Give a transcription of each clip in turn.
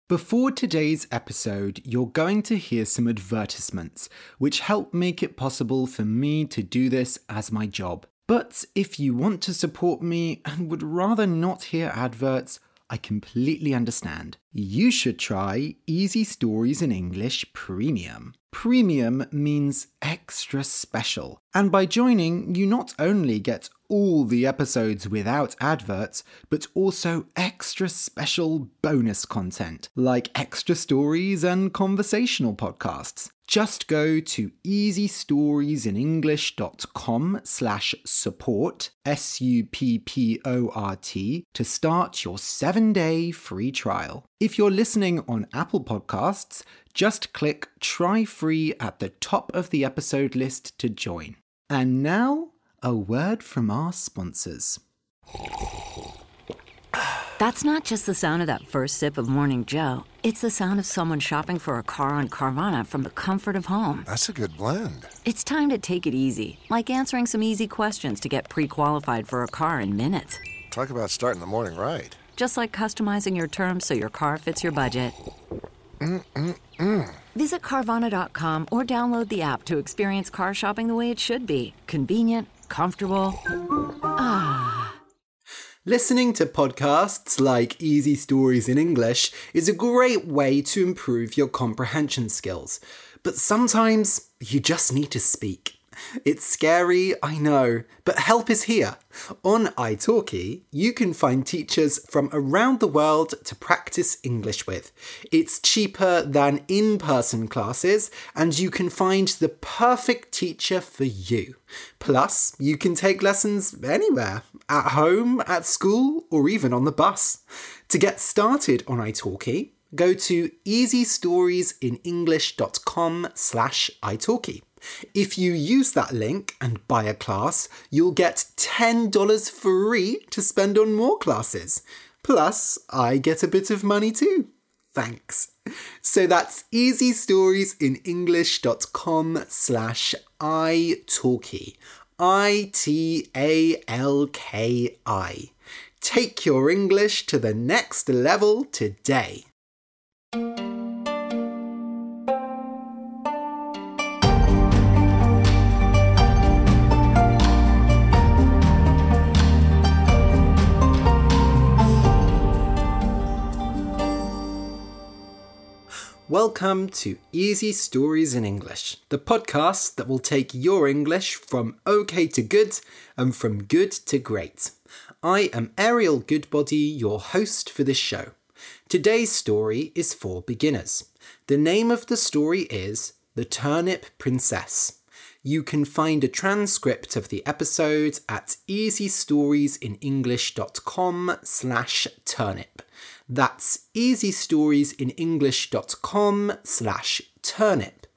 Before today's episode, you're going to hear some advertisements, which help make it possible for me to do this as my job. But if you want to support me and would rather not hear adverts, I completely understand. You should try Easy Stories in English Premium. Premium means extra special. And by joining, you not only get all the episodes without adverts, but also extra special bonus content, like extra stories and conversational podcasts. Just go to easystoriesinenglish.com/support, SUPPORT, to start your 7-day free trial. If you're listening on Apple Podcasts, just click Try Free at the top of the episode list to join. And now, a word from our sponsors. That's not just the sound of that first sip of Morning Joe. It's the sound of someone shopping for a car on Carvana from the comfort of home. That's a good blend. It's time to take it easy, like answering some easy questions to get pre-qualified for a car in minutes. Talk about starting the morning right. Just like customizing your terms so your car fits your budget. Visit Carvana.com or download the app to experience car shopping the way it should be. Convenient, comfortable. Listening to podcasts like Easy Stories in English is a great way to improve your comprehension skills. But sometimes you just need to speak. It's scary, I know, but help is here. On italki, you can find teachers from around the world to practice English with. It's cheaper than in-person classes, and you can find the perfect teacher for you. Plus, you can take lessons anywhere, at home, at school, or even on the bus. To get started on italki, go to easystoriesinenglish.com/italki. If you use that link and buy a class, you'll get $10 free to spend on more classes. Plus, I get a bit of money too. Thanks. So that's easystoriesinenglish.com/italki. ITALKI. Take your English to the next level today. Welcome to Easy Stories in English, the podcast that will take your English from okay to good and from good to great. I am Ariel Goodbody, your host for this show. Today's story is for beginners. The name of the story is The Turnip Princess. You can find a transcript of the episode at easystoriesinenglish.com/turnip. That's easystoriesinenglish.com/turnip.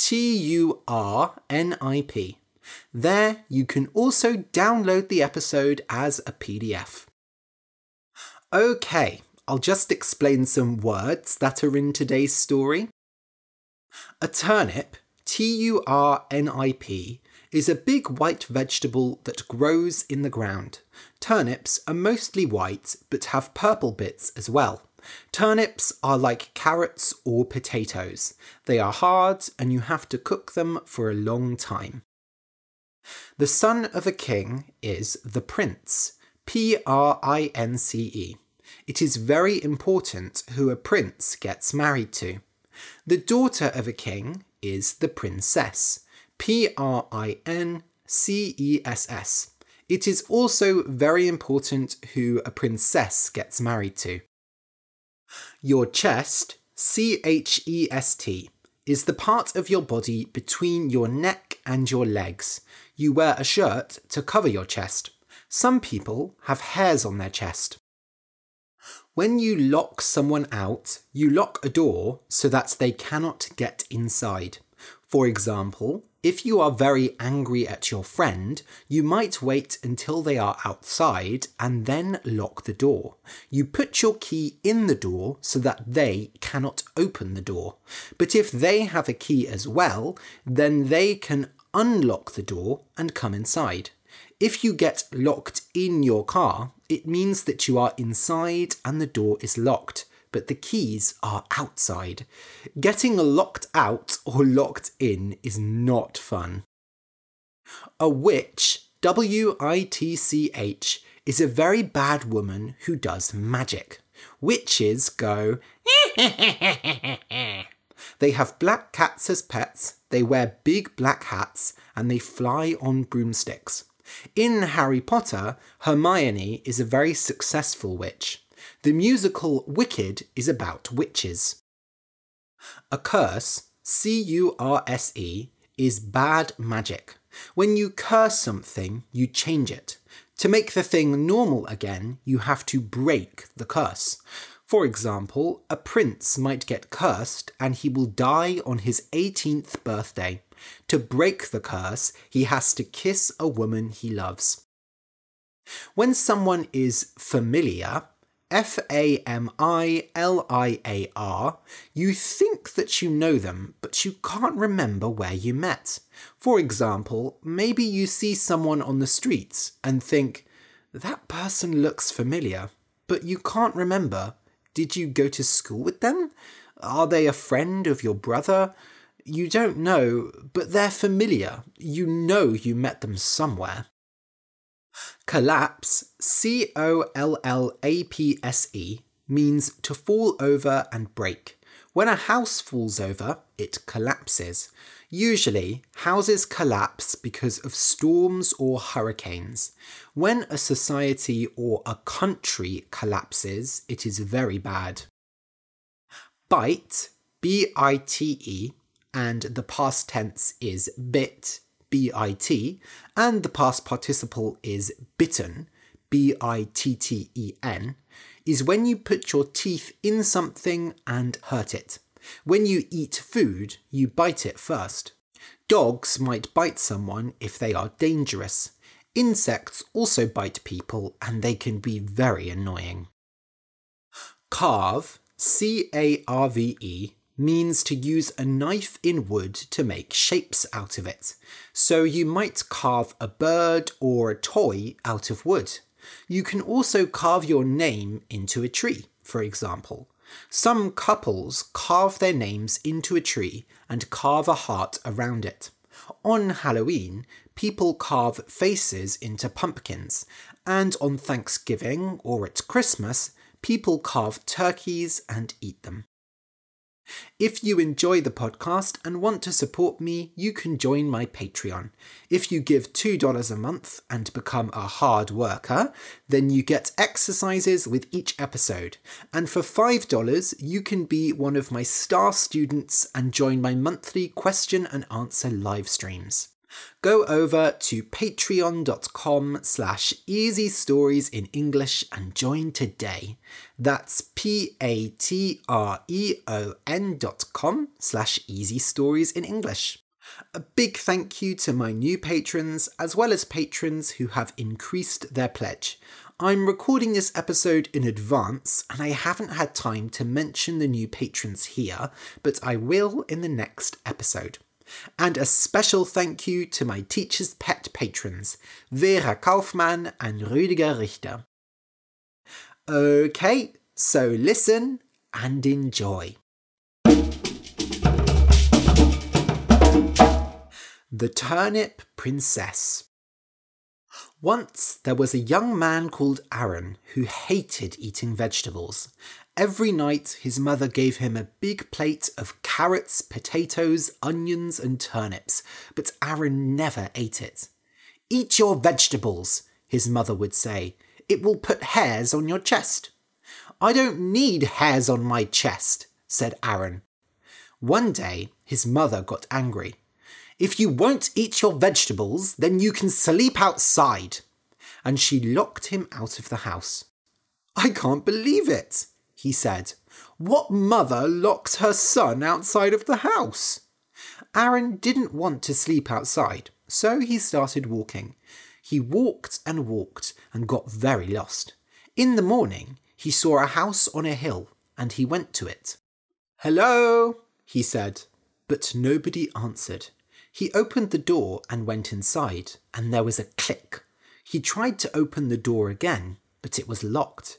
TURNIP. There you can also download the episode as a PDF. Okay, I'll just explain some words that are in today's story. A turnip, TURNIP, is a big white vegetable that grows in the ground. Turnips are mostly white but have purple bits as well. Turnips are like carrots or potatoes. They are hard and you have to cook them for a long time. The son of a king is the prince, PRINCE. It is very important who a prince gets married to. The daughter of a king is the princess, PRINCESS. It is also very important who a princess gets married to. Your chest, CHEST, is the part of your body between your neck and your legs. You wear a shirt to cover your chest. Some people have hairs on their chest. When you lock someone out, you lock a door so that they cannot get inside. For example, if you are very angry at your friend, you might wait until they are outside and then lock the door. You put your key in the door so that they cannot open the door. But if they have a key as well, then they can unlock the door and come inside. If you get locked in your car, it means that you are inside and the door is locked. but the keys are outside. Getting locked out or locked in is not fun. A witch, W-I-T-C-H, is a very bad woman who does magic. Witches go They have black cats as pets, they wear big black hats, and they fly on broomsticks. In Harry Potter, Hermione is a very successful witch. The musical Wicked is about witches. A curse, C-U-R-S-E, is bad magic. When you curse something, you change it. To make the thing normal again, you have to break the curse. For example, a prince might get cursed and he will die on his 18th birthday. To break the curse, he has to kiss a woman he loves. When someone is familiar, F-A-M-I-L-I-A-R, you think that you know them, but you can't remember where you met. For example, maybe you see someone on the streets and think, that person looks familiar, but you can't remember. Did you go to school with them? Are they a friend of your brother? You don't know, but they're familiar. You know you met them somewhere. Collapse, C-O-L-L-A-P-S-E, means to fall over and break. When a house falls over, it collapses. Usually, houses collapse because of storms or hurricanes. When a society or a country collapses, it is very bad. Bite, B-I-T-E, and the past tense is bit, B-I-T, and the past participle is bitten, B-I-T-T-E-N, is when you put your teeth in something and hurt it. When you eat food, you bite it first. Dogs might bite someone if they are dangerous. Insects also bite people and they can be very annoying. Carve, C-A-R-V-E, means to use a knife in wood to make shapes out of it. So you might carve a bird or a toy out of wood. You can also carve your name into a tree, for example. Some couples carve their names into a tree and carve a heart around it. On Halloween, people carve faces into pumpkins, and on Thanksgiving or at Christmas, people carve turkeys and eat them. If you enjoy the podcast and want to support me, you can join my Patreon. If you give $2 a month and become a hard worker, then you get exercises with each episode. And for $5, you can be one of my star students and join my monthly question and answer live streams. Go over to patreon.com/easystoriesinenglish and join today. That's patreon.com/easystoriesinenglish. A big thank you to my new patrons, as well as patrons who have increased their pledge. I'm recording this episode in advance, and I haven't had time to mention the new patrons here, but I will in the next episode. And a special thank you to my Teacher's Pet patrons, Vera Kaufmann and Rüdiger Richter. Okay, so listen and enjoy. The Turnip Princess. Once there was a young man called Aaron who hated eating vegetables. Every night his mother gave him a big plate of carrots, potatoes, onions and turnips, but Aaron never ate it. "Eat your vegetables," his mother would say. "It will put hairs on your chest." "I don't need hairs on my chest," said Aaron. One day his mother got angry. "If you won't eat your vegetables, then you can sleep outside." And she locked him out of the house. "I can't believe it," he said. "What mother locks her son outside of the house?" Aaron didn't want to sleep outside, so he started walking. He walked and got very lost. In the morning, he saw a house on a hill, and he went to it. "Hello," he said, but nobody answered. He opened the door and went inside, and there was a click. He tried to open the door again, but it was locked.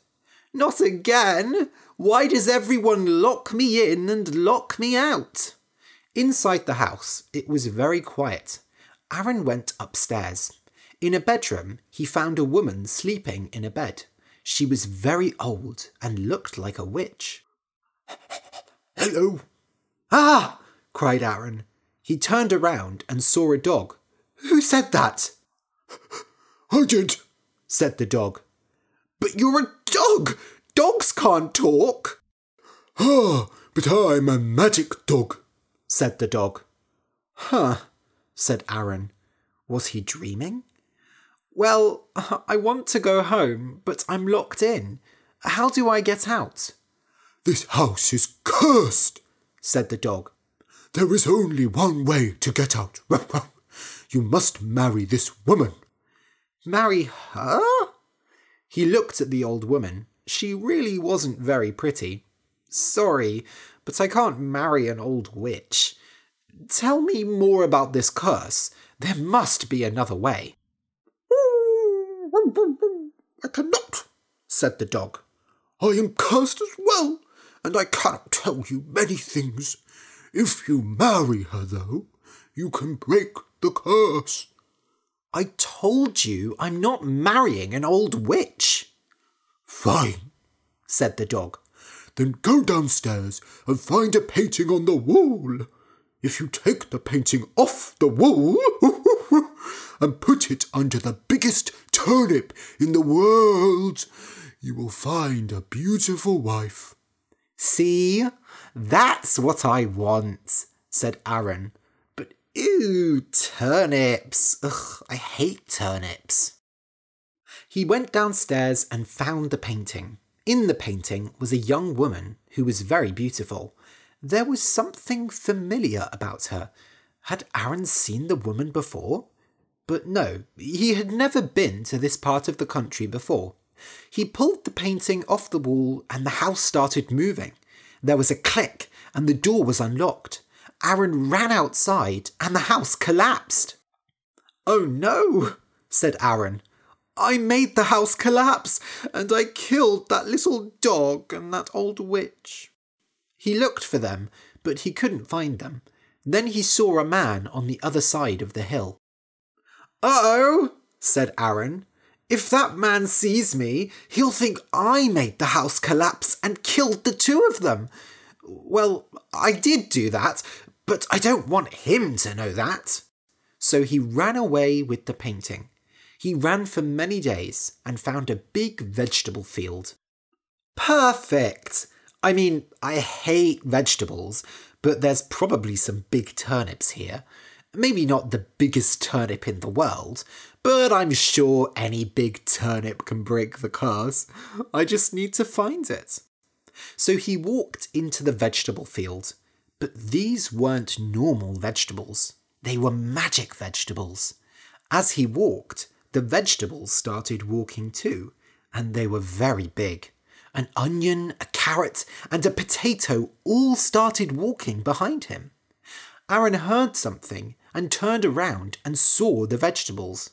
Not again! Why does everyone lock me in and lock me out? Inside the house, it was very quiet. Aaron went upstairs. In a bedroom, he found a woman sleeping in a bed. She was very old and looked like a witch. "Hello!" "Ah!" cried Aaron. He turned around and saw a dog. "Who said that?" "I did," said the dog. "But you're a dog! Dogs can't talk!" "Ah, but I'm a magic dog," said the dog. "Huh," said Aaron. Was he dreaming? "Well, I want to go home, but I'm locked in. How do I get out?" "This house is cursed," said the dog. "There is only one way to get out. You must marry this woman." "Marry her?" He looked at the old woman. She really wasn't very pretty. "Sorry, but I can't marry an old witch. Tell me more about this curse. There must be another way." "I cannot," said the dog. "I am cursed as well, and I cannot tell you many things. If you marry her, though, you can break the curse." "I told you I'm not marrying an old witch." "Fine," said the dog. "Then go downstairs and find a painting on the wall. If you take the painting off the wall and put it under the biggest turnip in the world, you will find a beautiful wife." "See, that's what I want," said Aaron. "But ew, turnips. Ugh, I hate turnips." He went downstairs and found the painting. In the painting was a young woman who was very beautiful. There was something familiar about her. Had Aaron seen the woman before? But no, he had never been to this part of the country before. He pulled the painting off the wall and the house started moving. There was a click and the door was unlocked. Aaron ran outside and the house collapsed. "Oh no," said Aaron. "I made the house collapse and I killed that little dog and that old witch." He looked for them, but he couldn't find them. Then he saw a man on the other side of the hill. "Uh-oh," said Aaron. "If that man sees me, he'll think I made the house collapse and killed the two of them. Well, I did do that, but I don't want him to know that." So he ran away with the painting. He ran for many days and found a big vegetable field. Perfect! I mean, I hate vegetables, but there's probably some big turnips here. Maybe not the biggest turnip in the world, but I'm sure any big turnip can break the curse. I just need to find it. So he walked into the vegetable field, but these weren't normal vegetables. They were magic vegetables. As he walked, the vegetables started walking too, and they were very big. An onion, a carrot, and a potato all started walking behind him. Aaron heard something and turned around and saw the vegetables.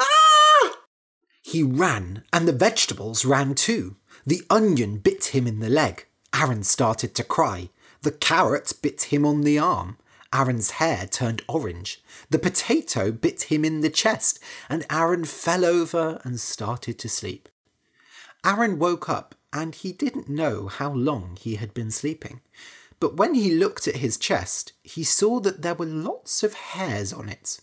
Ah! He ran, and the vegetables ran too. The onion bit him in the leg. Aaron started to cry. The carrot bit him on the arm. Aaron's hair turned orange. The potato bit him in the chest, and Aaron fell over and started to sleep. Aaron woke up, and he didn't know how long he had been sleeping. But when he looked at his chest, he saw that there were lots of hairs on it.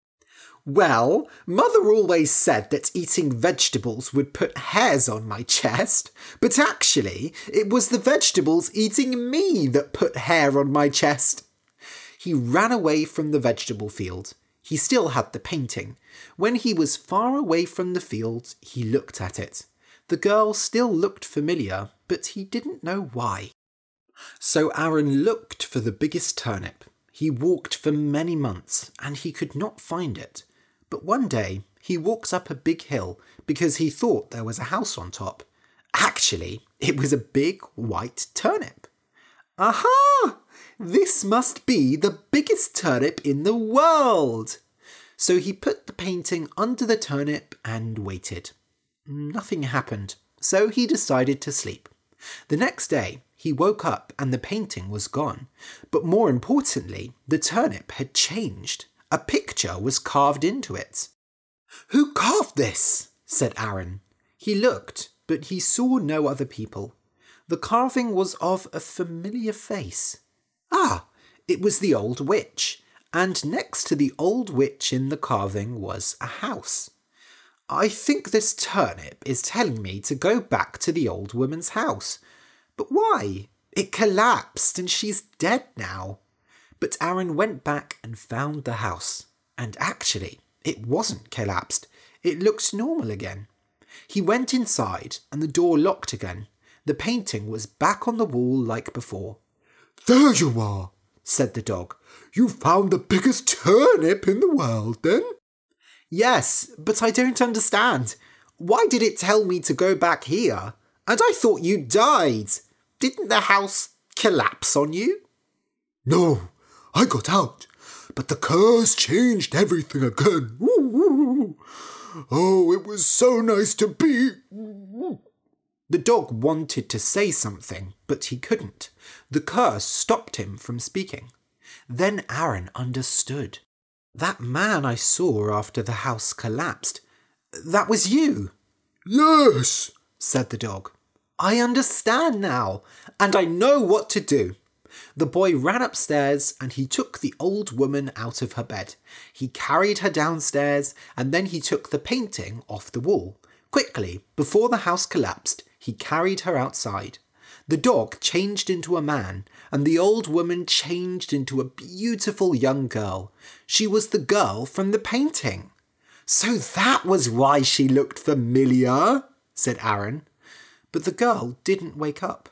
"Well, Mother always said that eating vegetables would put hairs on my chest, but actually it was the vegetables eating me that put hair on my chest." He ran away from the vegetable field. He still had the painting. When he was far away from the field, he looked at it. The girl still looked familiar, but he didn't know why. So Aaron looked for the biggest turnip. He walked for many months, and he could not find it. But one day, he walked up a big hill because he thought there was a house on top. Actually, it was a big white turnip. Aha! This must be the biggest turnip in the world! So he put the painting under the turnip and waited. Nothing happened. so he decided to sleep. The next day, he woke up and the painting was gone. But more importantly, the turnip had changed. A picture was carved into it. "Who carved this?" said Aaron. He looked, but he saw no other people. The carving was of a familiar face. Ah, it was the old witch, and next to the old witch in the carving was a house. "I think this turnip is telling me to go back to the old woman's house. But why? It collapsed and she's dead now." But Aaron went back and found the house, and actually, it wasn't collapsed. It looked normal again. He went inside and the door locked again. The painting was back on the wall like before. "There you are," said the dog. "You found the biggest turnip in the world, then?" "Yes, but I don't understand. Why did it tell me to go back here? And I thought you died. Didn't the house collapse on you?" "No, I got out, but the curse changed everything again. Oh, it was so nice to be..." The dog wanted to say something, but he couldn't. The curse stopped him from speaking. Then Aaron understood. "That man I saw after the house collapsed, that was you." "Yes," said the dog. "I understand now, and I know what to do." The boy ran upstairs and he took the old woman out of her bed. He carried her downstairs and then he took the painting off the wall. Quickly, before the house collapsed, he carried her outside. The dog changed into a man, and the old woman changed into a beautiful young girl. She was the girl from the painting. "So that was why she looked familiar," said Aaron. But the girl didn't wake up.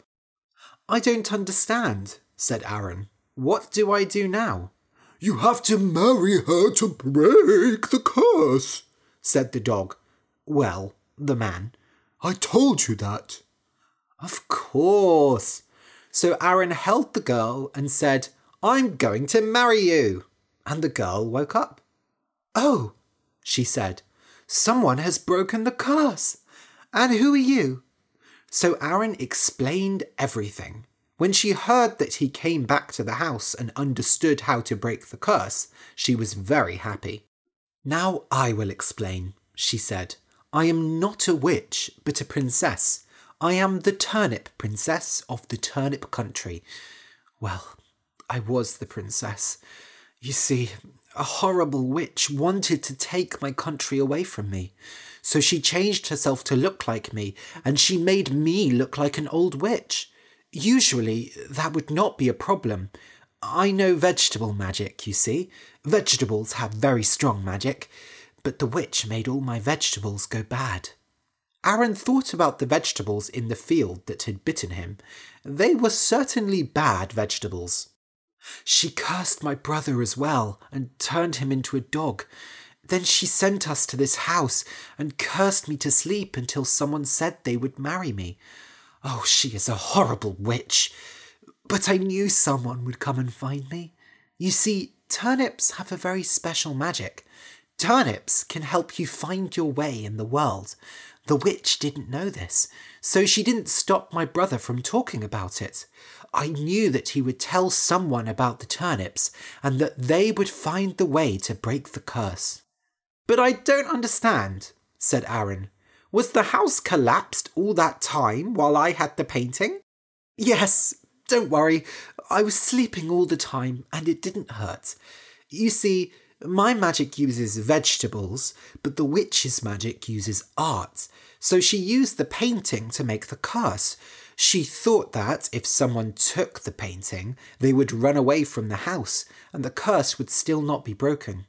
"I don't understand," said Aaron. "What do I do now?" "You have to marry her to break the curse," said the dog. Well, the man. "I told you that." "Of course." So Aaron held the girl and said, "I'm going to marry you." And the girl woke up. "Oh," she said, "someone has broken the curse. And who are you?" So Aaron explained everything. When she heard that he came back to the house and understood how to break the curse, she was very happy. "Now I will explain," she said. "I am not a witch, but a princess. I am the turnip princess of the turnip country. Well, I was the princess. You see, a horrible witch wanted to take my country away from me. So she changed herself to look like me, and she made me look like an old witch. Usually, that would not be a problem. I know vegetable magic, you see. Vegetables have very strong magic. But the witch made all my vegetables go bad." Aaron thought about the vegetables in the field that had bitten him. They were certainly bad vegetables. "She cursed my brother as well, and turned him into a dog. Then she sent us to this house, and cursed me to sleep until someone said they would marry me. Oh, she is a horrible witch. But I knew someone would come and find me. You see, turnips have a very special magic. Turnips can help you find your way in the world. The witch didn't know this, so she didn't stop my brother from talking about it. I knew that he would tell someone about the turnips, and that they would find the way to break the curse." "But I don't understand," said Aaron. "Was the house collapsed all that time while I had the painting?" "Yes, don't worry. I was sleeping all the time, and it didn't hurt. You see, my magic uses vegetables, but the witch's magic uses art. So she used the painting to make the curse. She thought that if someone took the painting, they would run away from the house, and the curse would still not be broken."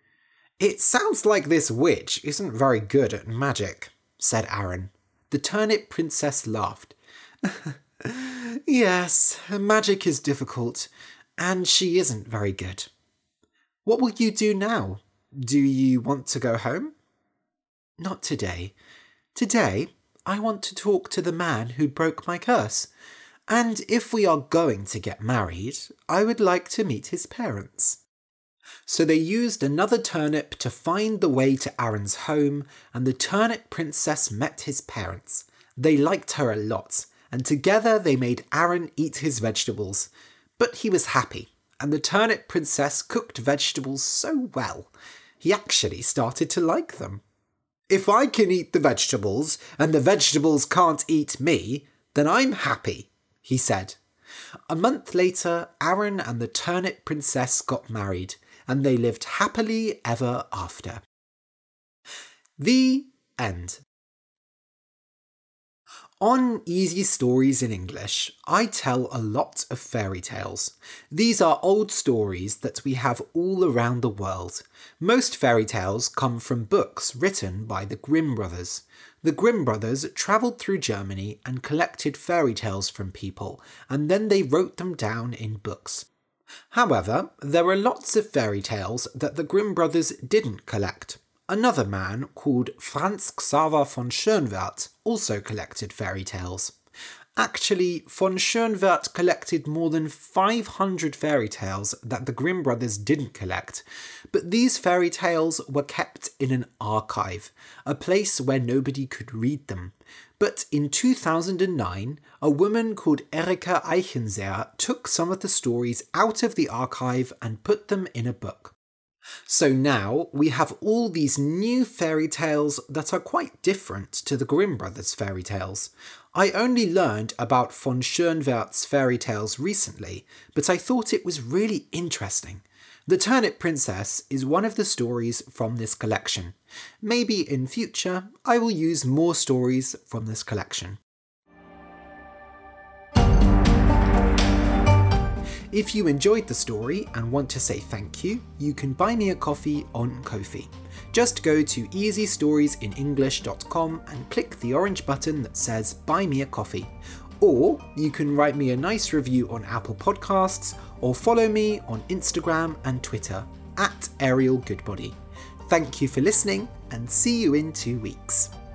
"It sounds like this witch isn't very good at magic," said Aaron. The turnip princess laughed. "Yes, magic is difficult, and she isn't very good. What will you do now? Do you want to go home?" "Not today. Today, I want to talk to the man who broke my curse. And if we are going to get married, I would like to meet his parents." So they used another turnip to find the way to Aaron's home, and the turnip princess met his parents. They liked her a lot, and together they made Aaron eat his vegetables. But he was happy, and the turnip princess cooked vegetables so well, he actually started to like them. "If I can eat the vegetables, and the vegetables can't eat me, then I'm happy," he said. A month later, Aaron and the turnip princess got married, and they lived happily ever after. The end. On Easy Stories in English, I tell a lot of fairy tales. These are old stories that we have all around the world. Most fairy tales come from books written by the Grimm brothers. The Grimm brothers travelled through Germany and collected fairy tales from people, and then they wrote them down in books. However, there are lots of fairy tales that the Grimm brothers didn't collect. Another man called Franz Xaver von Schönwerth also collected fairy tales. Actually, von Schönwerth collected more than 500 fairy tales that the Grimm brothers didn't collect, but these fairy tales were kept in an archive, a place where nobody could read them. But in 2009, a woman called Erika Eichenseer took some of the stories out of the archive and put them in a book. So now we have all these new fairy tales that are quite different to the Grimm brothers' fairy tales. I only learned about von Schönwerth's fairy tales recently, but I thought it was really interesting. The Turnip Princess is one of the stories from this collection. Maybe in future I will use more stories from this collection. If you enjoyed the story and want to say thank you, you can buy me a coffee on Ko-fi. Just go to easystoriesinenglish.com and click the orange button that says Buy Me a Coffee. Or you can write me a nice review on Apple Podcasts or follow me on Instagram and Twitter @ArielGoodbody. Thank you for listening and see you in 2 weeks.